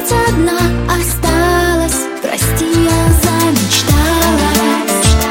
опять одна осталась. Прости, я замечталась.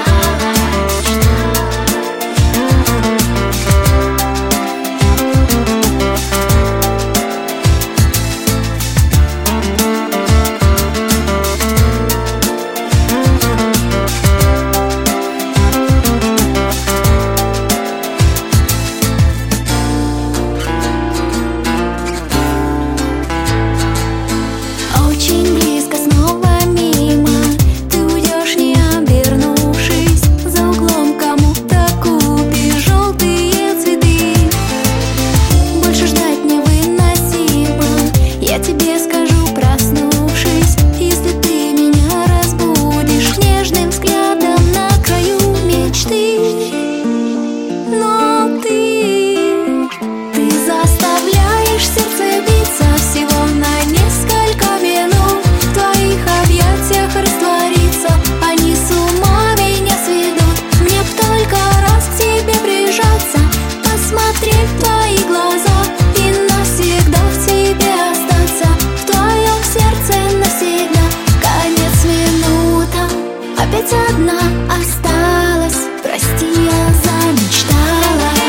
Очень близко, снова мимо. Ты уйдешь, не обернувшись. За углом кому-то купишь желтые цветы. Больше ждать невыносимо. Я тебе скажу, проснувшись, если ты меня разбудишь нежным взглядом на краю мечты. Но ты заставляешь сердце биться всего на несколько минут. В твоих объятиях раствориться, они с ума меня сведут. Мне б только раз к тебе прижаться, посмотреть в твои глаза и навсегда в тебе остаться. В твоем сердце навсегда. Конец минутам, опять одна осталась. Прости, я замечталась.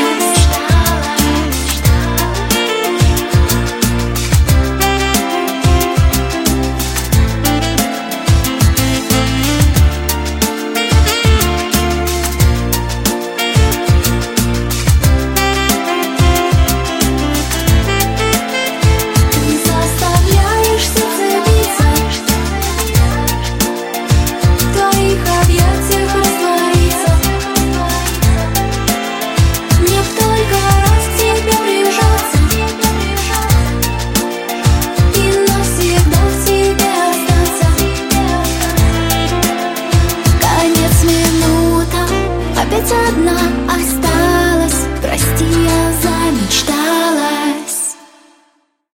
Ты заставляешь сердце биться, в твоих объятиях раствориться. Мне б только раз к тебе прижаться и навсегда в тебе остаться. Конец минутам, опять одна осталась.